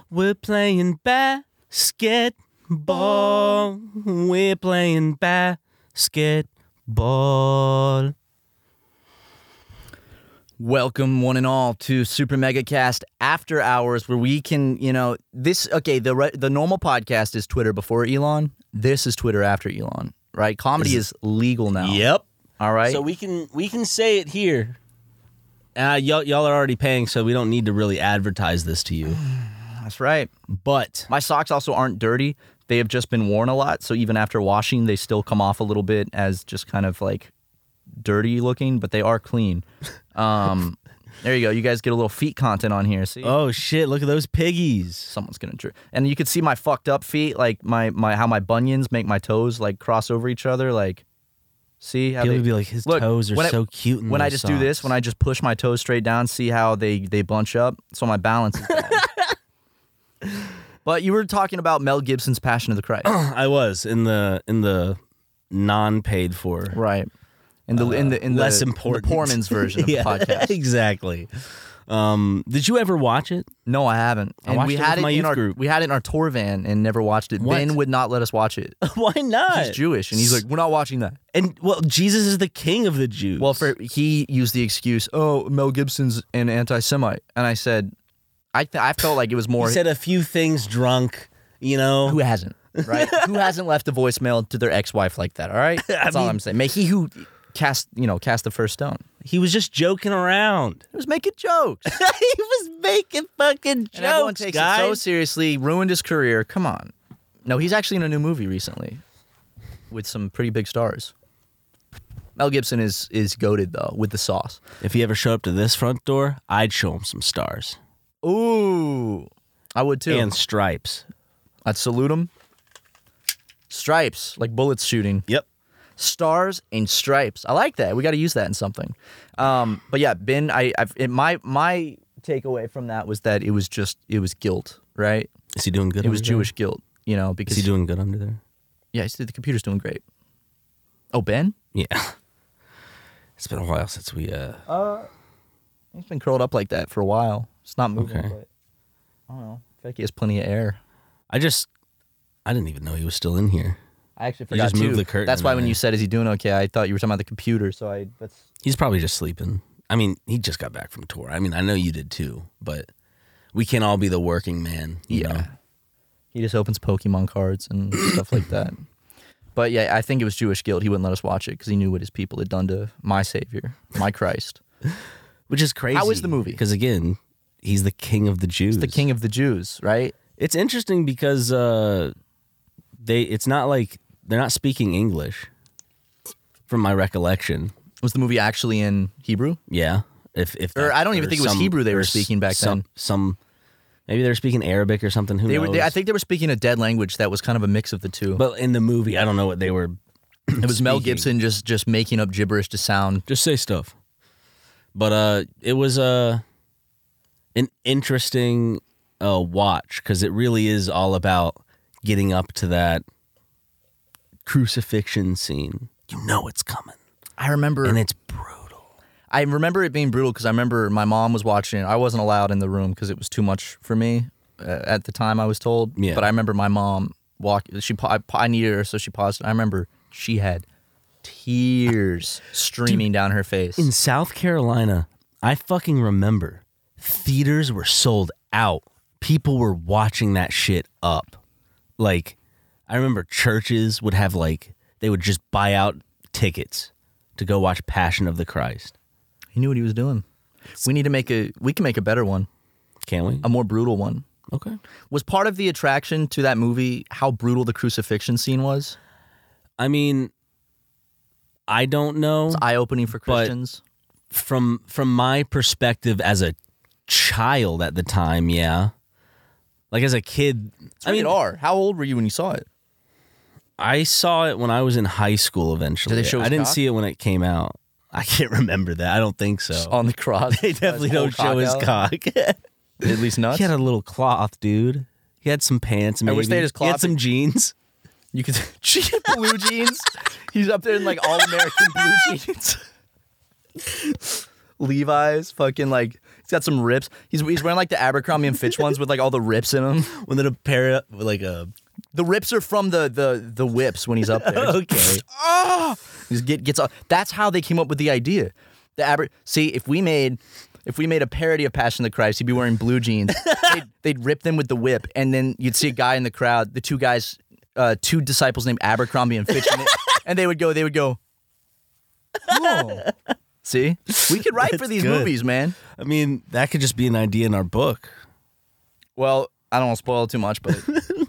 We're playing basketball. We're playing basketball. Welcome, one and all, to Super Mega Cast After Hours, where we can, the normal podcast is Twitter before Elon. This is Twitter after Elon, right? Comedy is legal now. Yep. All right. So we can say it here. Y'all are already paying, so we don't need to really advertise this to you. That's right. But My socks also aren't dirty. They have just been worn a lot, so even after washing, they still come off a little bit as just kind of like dirty looking, but they are clean. There you go. You guys get a little feet content on here. See? oh shit, look at those piggies. Someone's gonna and you can see my fucked up feet, like my how my bunions make my toes like cross over each other. Like, see how People they would be like, his Look, toes are when so cute. In when I those just do this, socks. when I just push my toes straight down, see how they bunch up. So my balance is bad. But you were talking about Mel Gibson's Passion of the Christ, I was in the non-paid for. right? In the less important. the poor man's version of Yeah, the podcast. exactly. Did you ever watch it? No, I haven't. I And watched we it had with my it in youth our group. we had it in our tour van and never watched it. What? Ben would not let us watch it. Why not? He's Jewish, and he's like, "We're not watching that." And well, Jesus is the king of the Jews. Well, he used the excuse, "Oh, Mel Gibson's an anti-Semite," and I said, I felt like it was more. he said a few things drunk. Who hasn't, right? Who hasn't left a voicemail to their ex-wife like that? All right, that's all I'm saying. May he who cast the first stone. He was just joking around. He was making jokes, He was making fucking jokes, and everyone takes guys. it so seriously. Ruined his career. Come on. No, he's actually in a new movie recently with some pretty big stars. Mel Gibson is goated though with the sauce. If he ever showed up to this front door, I'd show him some stars Ooh, I would too. and stripes. I'd salute him. Stripes, like bullets shooting. Yep. Stars and stripes. I like that. We got to use that in something. But yeah, Ben, my takeaway from that was that it was guilt, right? Is he doing good? It was under there? Jewish guilt, because Is he doing good under there? yeah, the computer's doing great. Oh, Ben? Yeah. It's been a while since we. He's been curled up like that for a while. It's not moving, Okay. but I don't know. I feel like he has plenty of air. I didn't even know he was still in here. I actually You forgot just moved too. the curtain That's why in when there. you said, "Is he doing okay?" I thought you were talking about the computer. So He's probably just sleeping. I mean, he just got back from tour. I mean, I know you did too, but we can't all be the working man. You know? He just opens Pokemon cards and stuff like that. But yeah, I think it was Jewish guilt. He wouldn't let us watch it because he knew what his people had done to my Savior, my Christ. Which is crazy. How is the movie? Because again, he's the king of the Jews. He's the king of the Jews, right? It's interesting because it's not like they're not speaking English, from my recollection. Was the movie actually in Hebrew? Yeah, if Or I don't even think it was Hebrew they were or speaking back then. Maybe they were speaking Arabic or something. Who knows? I think they were speaking a dead language that was kind of a mix of the two. But in the movie, I don't know what they were. it was Mel speaking. Gibson just making up gibberish to sound. Just say stuff. But it was an interesting watch because it really is all about getting up to that crucifixion scene. You know it's coming, I remember, and it's brutal. I remember it being brutal because I remember my mom was watching it. I wasn't allowed in the room because it was too much for me at the time. I was told. Yeah. But I remember my mom I needed her, so she paused. I remember she had tears streaming down her face. In South Carolina, I fucking remember theaters were sold out. People were watching that shit up. Like, I remember churches would have they would just buy out tickets to go watch Passion of the Christ. He knew what he was doing. We can make a better one, Can we? a more brutal one. Okay. Was part of the attraction to that movie how brutal the crucifixion scene was? I mean, I don't know. It's eye-opening for But- Christians. From my perspective as a child at the time, yeah. Like as a kid, It's rated R. How old were you when you saw it? I saw it when I was in high school eventually. Did they show his I didn't cock? see it when it came out. I can't remember that. I don't think so. On the cross. They definitely His whole don't show his out. cock. At least nuts. He had a little cloth, dude. He had some pants, maybe. wish they had his He had cloth. some jeans. You could blue jeans. He's up there in all American blue jeans. Levi's, fucking He's got some rips. He's wearing like the Abercrombie and Fitch ones with like all the rips in them. When then a pair like a. The rips are from the whips when he's up there. Okay. He gets up. That's how they came up with the idea. See, if we made a parody of Passion of the Christ, he'd be wearing blue jeans. they'd rip them with the whip, and then you'd see a guy in the crowd, the two guys, two disciples named Abercrombie and Fitch, and they would go, oh. See? We could write for these movies, man. I mean, that could just be an idea in our book. Well, I don't want to spoil it too much, but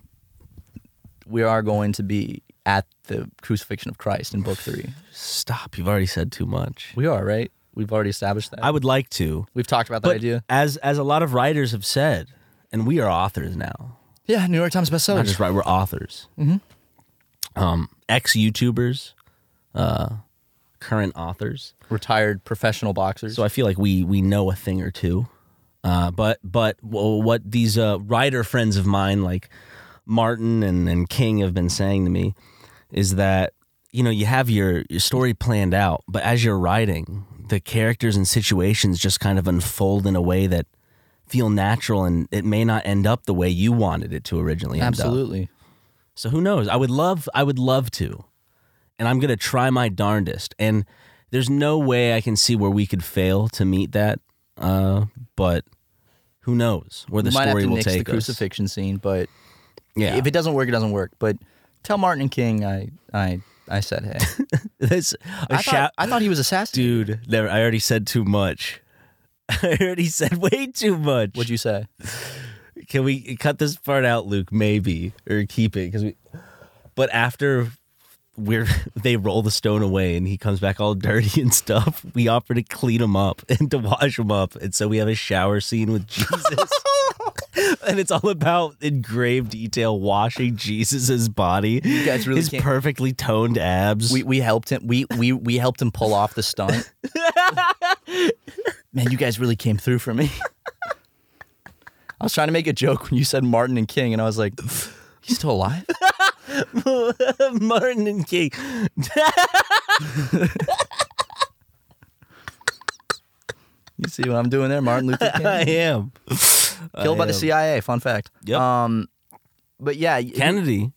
we are going to be at the crucifixion of Christ in book 3. Stop. You've already said too much. We are, right? We've already established that. I would like to. We've talked about that idea. As a lot of writers have said, and we are authors now. Yeah, New York Times bestsellers. Not just we're authors. Mm-hmm. Ex-YouTubers, current authors. Retired professional boxers. So I feel like we know a thing or two. But what these writer friends of mine like Martin and King have been saying to me is that, you know, you have your story planned out, but as you're writing, the characters and situations just kind of unfold in a way that feel natural, and it may not end up the way you wanted it to originally end up. Absolutely. So who knows? I would love to. And I'm going to try my darndest. And there's no way I can see where we could fail to meet that. But who knows where the story will take us. Might have to nix the crucifixion scene, but yeah. If it doesn't work, it doesn't work. But tell Martin and King I said, hey. I thought he was assassinated. Dude, I already said too much. I already said way too much. What'd you say? Can we cut this part out, Luke? Maybe, or keep it? But after they roll the stone away and he comes back all dirty and stuff, we offer to clean him up and to wash him up, and so we have a shower scene with Jesus. And it's all about in grave detail washing Jesus's body. You guys really his perfectly toned abs. We helped him. We helped him pull off the stunt. Man, you guys really came through for me. I was trying to make a joke when you said Martin and King, and I was like, he's still alive? Martin and King. You see what I'm doing there, Martin Luther King? I am. Killed by the CIA, fun fact. Yep. But yeah. Kennedy.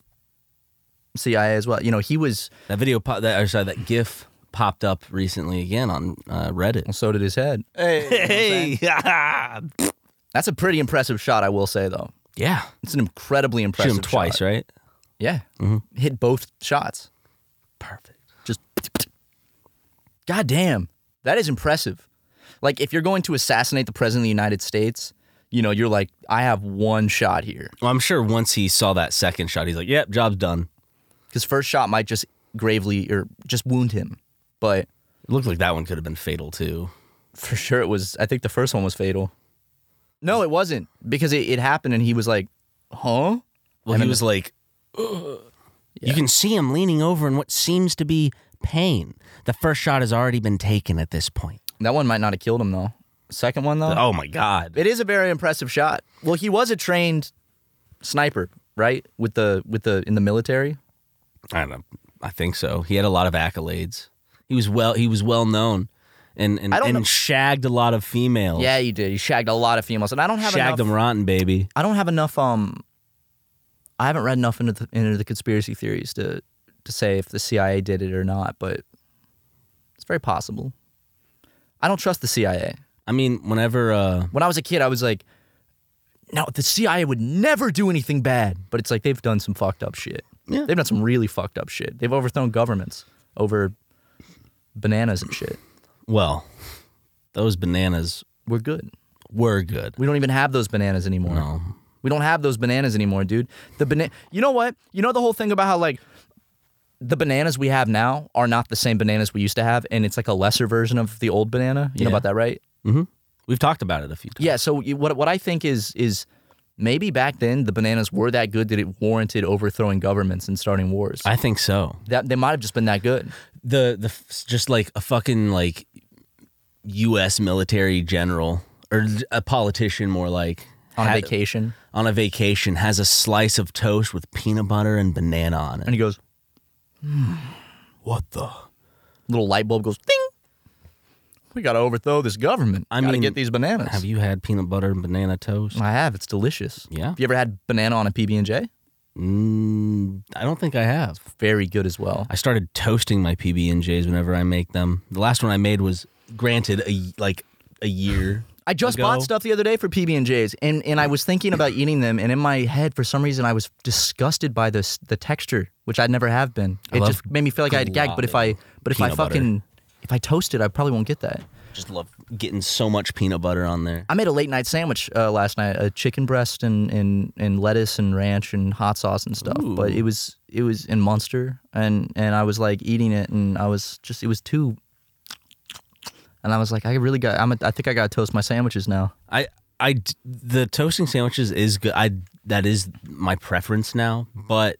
CIA as well. You know, he was... That GIF popped up recently again on Reddit. Well, so did his head. Hey. That's a pretty impressive shot, I will say, though. Yeah. It's an incredibly impressive shot. Shoot him twice, shot. right? Yeah. Mm-hmm. Hit both shots. Perfect. Just... God damn. That is impressive. Like, if you're going to assassinate the President of the United States... You know, you're like, I have one shot here. Well, I'm sure once he saw that second shot, he's like, yep, job's done. His first shot might just gravely or just wound him. But it looked like that one could have been fatal, too. For sure it was. I think the first one was fatal. No, it wasn't. Because it happened and he was like, huh? Well, he was like, ugh. Yeah. You can see him leaning over in what seems to be pain. The first shot has already been taken at this point. That one might not have killed him, though. Second one, though? Oh, my God. It is a very impressive shot. Well, he was a trained sniper, right? In the military? I don't know. I think so. He had a lot of accolades. He was well known and shagged a lot of females. Yeah, he did. He shagged a lot of females. And I don't have enough... Shagged them rotten, baby. I don't have enough... I haven't read enough into the conspiracy theories to say if the CIA did it or not, but it's very possible. I don't trust the CIA. I mean, when I was a kid, I was like, no, the CIA would never do anything bad. But it's like they've done some fucked up shit. Yeah. They've done some really fucked up shit. They've overthrown governments over bananas and shit. Well, those bananas were good. We don't even have those bananas anymore. No. We don't have those bananas anymore, dude. You know what? You know the whole thing about how, like, the bananas we have now are not the same bananas we used to have, and it's like a lesser version of the old banana? You know about that, right? Mm-hmm. We've talked about it a few times. Yeah, so what I think is maybe back then the bananas were that good that it warranted overthrowing governments and starting wars. I think so. That they might have just been that good. The just like a fucking like U.S. military general or a politician more like on a vacation. On a vacation has a slice of toast with peanut butter and banana on it. And he goes, what the? Little light bulb goes, ding. We got to overthrow this government. I mean, get these bananas. Have you had peanut butter and banana toast? I have. It's delicious. Yeah. Have you ever had banana on a PB&J? I don't think I have. Very good as well. I started toasting my PB&Js whenever I make them. The last one I made was, granted, a year I just ago. bought stuff the other day for PB&Js, and I was thinking about eating them, and in my head, for some reason, I was disgusted by the texture, which I'd never have been. It just made me feel like I had to gag. But if I toast it, I probably won't get that. Just love getting so much peanut butter on there. I made a late night sandwich last night, a chicken breast and lettuce and ranch and hot sauce and stuff. Ooh. But it was in Munster, and I was like eating it, and it was too. And I was like, I think I got to toast my sandwiches now. The toasting sandwiches is good. That is my preference now, but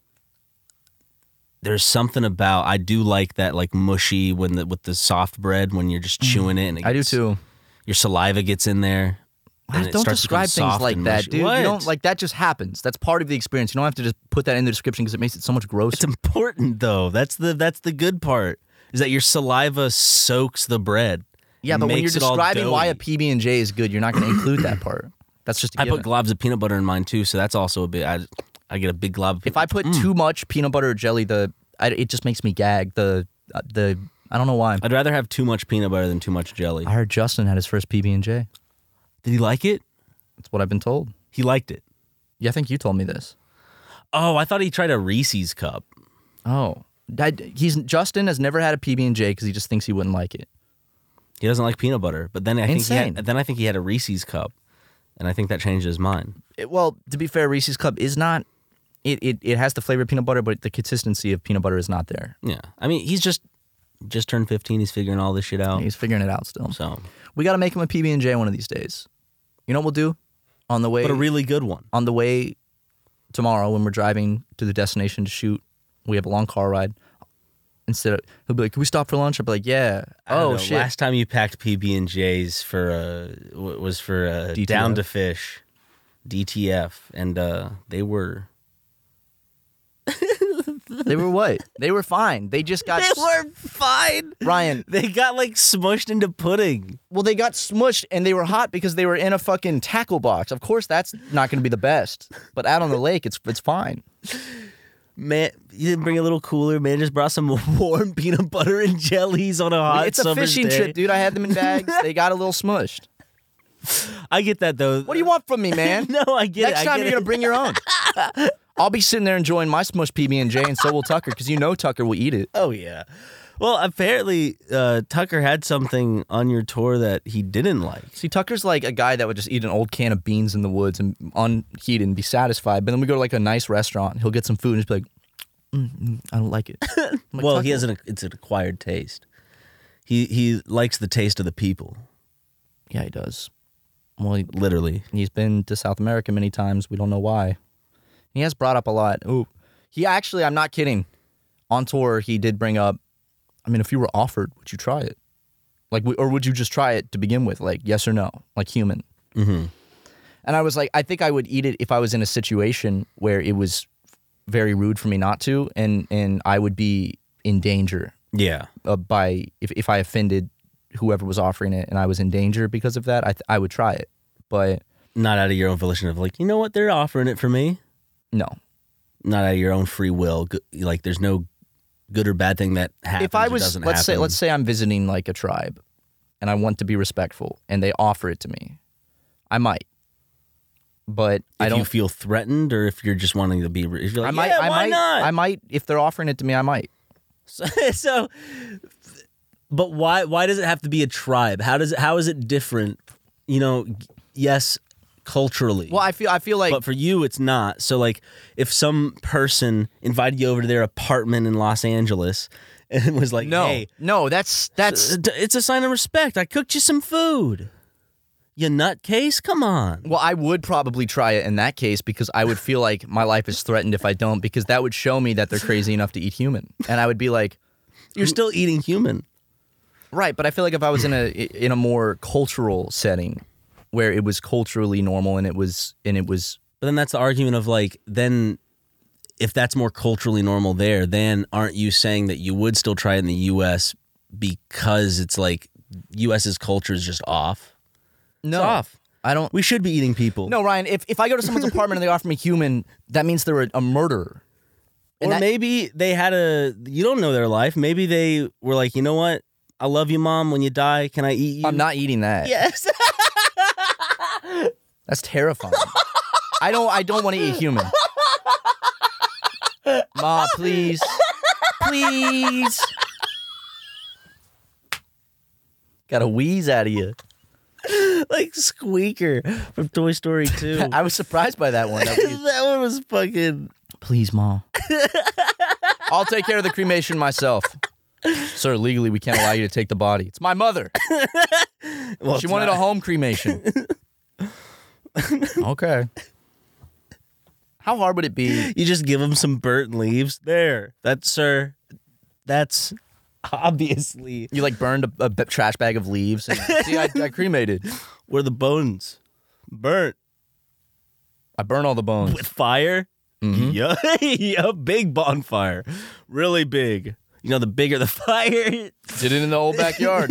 there's something about, I do like that like mushy with the soft bread when you're just chewing it. And I do too. Your saliva gets in there. Don't describe things like that, dude. What? You don't, like, that just happens. That's part of the experience. You don't have to just put that in the description because it makes it so much grosser. It's important though. That's the good part, is that your saliva soaks the bread. Yeah, but when you're makes it all describing why a doughy. PB&J is good, you're not going to include that part. That's just a I given. put globs of peanut butter in mine too, so that's also a bit. I get a big glob of peanut If I put too much peanut butter or jelly, it just makes me gag. I don't know why. I'd rather have too much peanut butter than too much jelly. I heard Justin had his first PB&J. Did he like it? That's what I've been told. He liked it. Yeah, I think you told me this. Oh, I thought he tried a Reese's cup. Oh. Justin has never had a PB&J because he just thinks he wouldn't like it. He doesn't like peanut butter, but then I Insane. think he had a Reese's cup, and I think that changed his mind. Well, to be fair, Reese's cup is not. It has the flavor of peanut butter, but the consistency of peanut butter is not there. Yeah, I mean, he's just turned 15. He's figuring all this shit out. He's figuring it out still. So we got to make him a PB&J one of these days. You know what we'll do? On the way, but a really good one. On the way tomorrow, when we're driving to the destination to shoot, we have a long car ride. Instead of, he'll be like, "Can we stop for lunch?" I'll be like, "Yeah." Oh shit! Last time you packed PB&Js was for DTF. Down to Fish, DTF, and they were. They were what? They were fine. They just got. They were fine, Ryan. They got like smushed into pudding. Well, they got smushed and they were hot because they were in a fucking tackle box. Of course, that's not going to be the best. But out on the lake, it's fine. Man, you didn't bring a little cooler. Man just brought some warm peanut butter and jellies on a hot It's a summer's fishing day. trip, dude. I had them in bags. They got a little smushed. I get that though. What do you want from me, man? No, I get it. Next time you're going to bring your own. I'll be sitting there enjoying my smushed PB&J, and so will Tucker, because you know Tucker will eat it. Oh yeah. Well, apparently Tucker had something on your tour that he didn't like. See, Tucker's like a guy that would just eat an old can of beans in the woods and unheated and be satisfied. But then we go to like a nice restaurant. He'll get some food and just be like, I don't like it. I'm like, Well, Tucker. he has it's an acquired taste. He likes the taste of the people. Yeah, he does. Well, Literally. he's been to South America many times. We don't know why. He has brought up a lot. Ooh, he actually, I'm not kidding. On tour, he did bring up, I mean, if you were offered, would you try it? Like, or would you just try it to begin with? Like, yes or no? Like, human. Mm-hmm. And I was like, I think I would eat it if I was in a situation where it was very rude for me not to, and I would be in danger Yeah. by if I offended whoever was offering it and I was in danger because of that, I would try it. But Not out of your own volition of like, you know what, they're offering it for me. no. Not out of your own free will. Like, there's no good or bad thing that happens. If I or was, doesn't let's happen. say I'm visiting like a tribe and I want to be respectful and they offer it to me, I might. But I If don't you feel threatened, or if you're just wanting to be, if you're like, I might, yeah, I why might, not? I might, if they're offering it to me, I might. So, but why does it have to be a tribe? How is it different? You know, yes, culturally. Well, I feel like, But for you, it's not. So, like, if some person invited you over to their apartment in Los Angeles and was like, "Hey, no, that's it's a sign of respect. I cooked you some food. You nutcase, come on." well, I would probably try it in that case because I would feel like my life is threatened if I don't, because that would show me that they're crazy enough to eat human, and I would be like, You're still eating human. right. But I feel like if I was in a more cultural setting where it was culturally normal and it was. But then that's the argument of like, then if that's more culturally normal there, then aren't you saying that you would still try it in the U.S. because it's like U.S.'s culture is just off. No, It's off. I don't. We should be eating people. No, Ryan. If I go to someone's apartment and they offer me human, that means they're a murderer. Or maybe they had you don't know their life. Maybe they were like, you know what? I love you, Mom. When you die, can I eat you? I'm not eating that. Yes. That's terrifying. I don't want to eat human. Ma, please. Please. Got a wheeze out of you. Like Squeaker from Toy Story 2. I was surprised by that one. That one was fucking... Please, Ma. I'll take care of the cremation myself. Sir, legally, we can't allow you to take the body. It's my mother. Well, She wanted a home cremation. Okay. How hard would it be? You just give them some burnt leaves. There. That's obviously... You like burned a trash bag of leaves. And, see, I cremated. Where the bones burnt. I burn all the bones. With fire? Mhm. Yeah. Yeah, big bonfire. Really big. You know, the bigger the fire... Did it in the old backyard.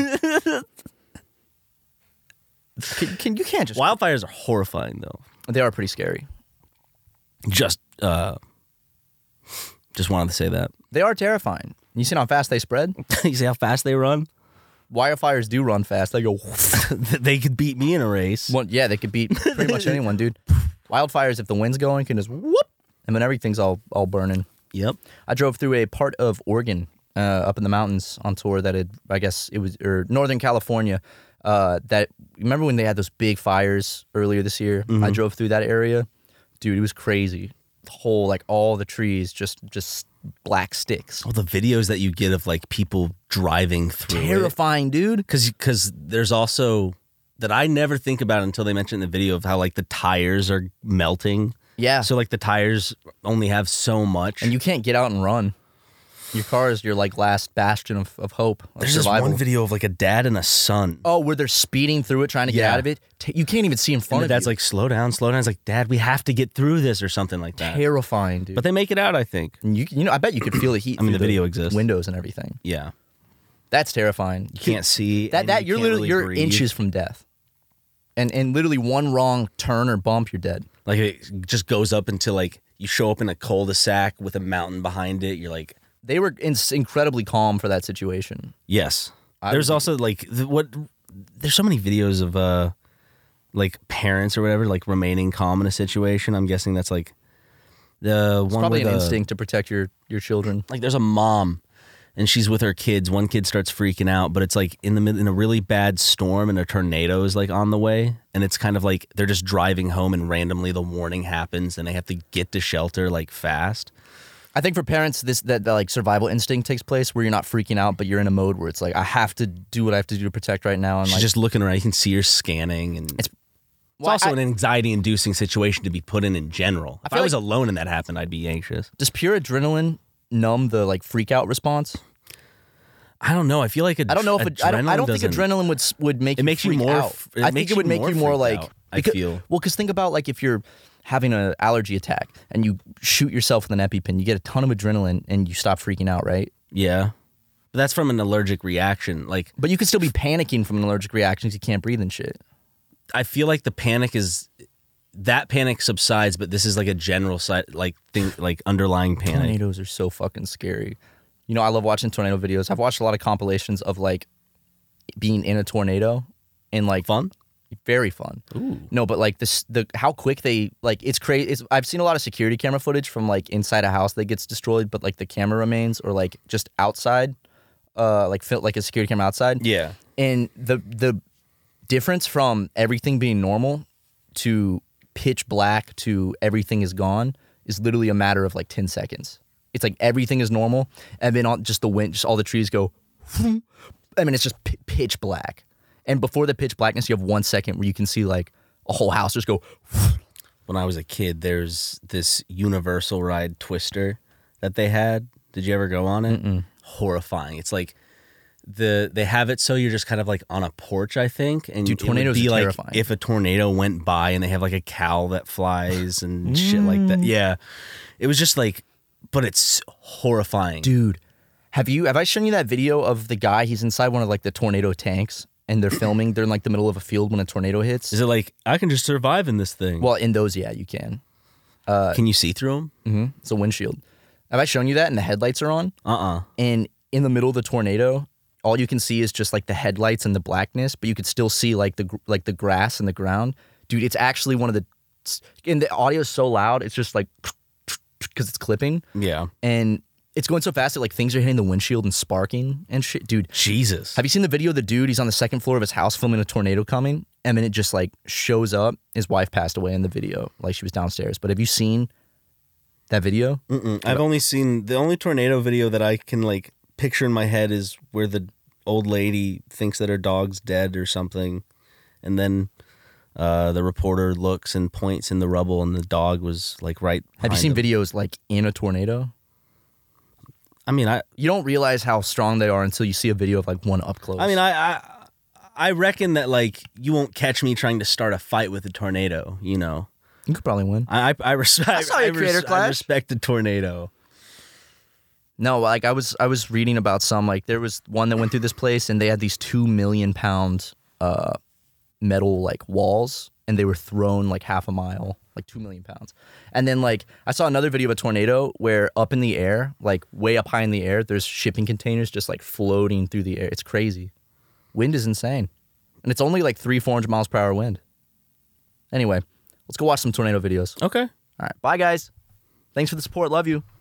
You can't just... Wildfires are horrifying, though. They are pretty scary. Just wanted to say that. They are terrifying. You see how fast they spread? You see how fast they run? Wildfires do run fast. They go... They could beat me in a race. Well, yeah, they could beat pretty much anyone, dude. Wildfires, if the wind's going, can just whoop, and then everything's all burning. Yep. I drove through a part of Oregon, up in the mountains on tour that I guess it was, or Northern California. Remember when they had those big fires earlier this year? Mm-hmm. I drove through that area, dude. It was crazy. The whole, like, all the trees just black sticks. All the videos that you get of like people driving through Terrifying, dude. Because there's also that I never think about until they mention in the video of how like the tires are melting. Yeah. So like the tires only have so much. And you can't get out and run. Your car is your like last bastion of hope. Of There's survival. this one video of like a dad and a son. Oh, where they're speeding through it, trying to get Yeah. out of it. You can't even see in front And the of dad's you. like, slow down, slow down. He's like, Dad, we have to get through this or something like that. Terrifying, dude. But they make it out, I think. And you know, I bet you could feel the heat. I mean, through the video exists. windows and everything. Yeah. That's terrifying. You can't see. that. and you You're can't literally really you're breathe. inches from death, and literally one wrong turn or bump, you're dead. Like it just goes up until like you show up in a cul-de-sac with a mountain behind it. You're like, They were incredibly calm for that situation. yes. I There's would be- also like there's so many videos of like parents or whatever like remaining calm in a situation. I'm guessing that's like the It's one probably where an instinct to protect your children. like there's a mom and she's with her kids. One kid starts freaking out, but it's like in a really bad storm and a tornado is like on the way, and it's kind of like they're just driving home and randomly the warning happens and they have to get to shelter like fast. I think for parents, that like survival instinct takes place where you're not freaking out, but you're in a mode where it's like, I have to do what I have to do to protect right now. And She's like, just looking around. You can see her scanning, and it's also an anxiety-inducing situation to be put in general. If I feel was like- alone in that happened, I'd be anxious. does pure adrenaline numb the like freak out response? I don't know. I feel like I don't know if I don't think doesn't- adrenaline would make It makes you freak more. out. I think it would make you more freaked like out, I feel. Well, because think about like if you're having an allergy attack and you shoot yourself with an EpiPen, you get a ton of adrenaline and you stop freaking out, right? Yeah, but that's from an allergic reaction. Like But you could still be panicking from an allergic reaction because you can't breathe and shit. I feel like the panic subsides, but this is like a general like thing, like underlying panic. Tornadoes are so fucking scary. You know, I love watching tornado videos. I've watched a lot of compilations of like being in a tornado and like Fun. very fun. Ooh. No, but like how quick they like it's crazy. I've seen a lot of security camera footage from like inside a house that gets destroyed, but like the camera remains or like just outside, like a security camera outside. Yeah. And the difference from everything being normal to pitch black to everything is gone is literally a matter of like 10 seconds. It's like everything is normal, and then just the wind, just all the trees go. I mean, it's just pitch black. And before the pitch blackness, you have 1 second where you can see like a whole house just go. When I was a kid, there's this Universal ride Twister that they had. Did you ever go on it? Mm-mm. Horrifying. It's like they have it so you're just kind of like on a porch, I think. And Dude, it would tornadoes be are like terrifying. if a tornado went by and they have like a cow that flies and shit like that. Yeah. It was just like, but it's horrifying. Dude, have I shown you that video of the guy? He's inside one of like the tornado tanks, and they're filming. They're in like the middle of a field when a tornado hits. Is it like I can just survive in this thing? Well, in those, yeah, you can. Can you see through them? Mm-hmm. It's a windshield. Have I shown you that? And the headlights are on. And in the middle of the tornado, all you can see is just like the headlights and the blackness, but you could still see like the grass and the ground. Dude, it's actually one of the. And the audio is so loud, it's just like because it's clipping. Yeah. And it's going so fast that like things are hitting the windshield and sparking and shit. Dude. Jesus. Have you seen the video of the dude? He's on the second floor of his house filming a tornado coming, and then it just like shows up. His wife passed away in the video, like she was downstairs. But have you seen that video? I've only seen the only tornado video that I can like picture in my head is where the old lady thinks that her dog's dead or something, and then the reporter looks and points in the rubble, and the dog was like right. Have you seen him. videos like in a tornado? I mean, you don't realize how strong they are until you see a video of like one up close. I mean, I reckon that like you won't catch me trying to start a fight with a tornado. You know, you could probably win. I respect. I saw your Creator Clash. I respect the tornado. No, like I was reading about some, like there was one that went through this place and they had these 2 million pound metal like walls, and they were thrown like half a mile, like 2 million pounds. And then like I saw another video of a tornado where up in the air, like way up high in the air, there's shipping containers just like floating through the air. It's crazy. Wind is insane. And it's only like 300-400 miles per hour wind. Anyway, let's go watch some tornado videos. Okay. All right. Bye, guys. Thanks for the support. Love you.